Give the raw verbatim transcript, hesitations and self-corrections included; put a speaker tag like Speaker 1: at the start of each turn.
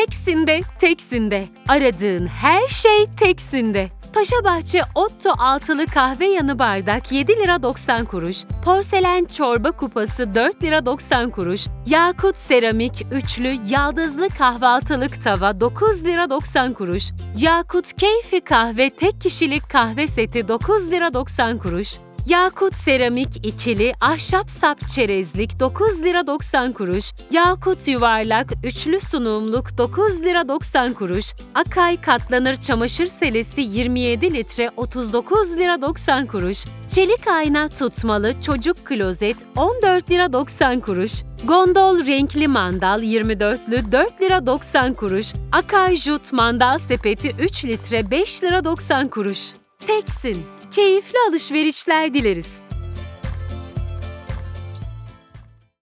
Speaker 1: Teksin'de, Teksin'de. Aradığın her şey Teksin'de. Paşabahçe Otto altılı kahve yanı bardak yedi lira doksan kuruş, porselen çorba kupası dört lira doksan kuruş, Yakut seramik üçlü yaldızlı kahvaltılık tava dokuz lira doksan kuruş, Yakut keyfi kahve tek kişilik kahve seti dokuz lira doksan kuruş, Yakut seramik ikili ahşap sap çerezlik dokuz lira doksan kuruş, Yakut yuvarlak üçlü sunumluk dokuz lira doksan kuruş, Akay katlanır çamaşır selesi yirmi yedi litre otuz dokuz lira doksan kuruş, çelik ayna tutmalı çocuk klozet on dört lira doksan kuruş, Gondol renkli mandal yirmi dörtlü dört lira doksan kuruş, Akay jut mandal sepeti üç litre beş lira doksan kuruş. Teksin. Keyifli alışverişler dileriz.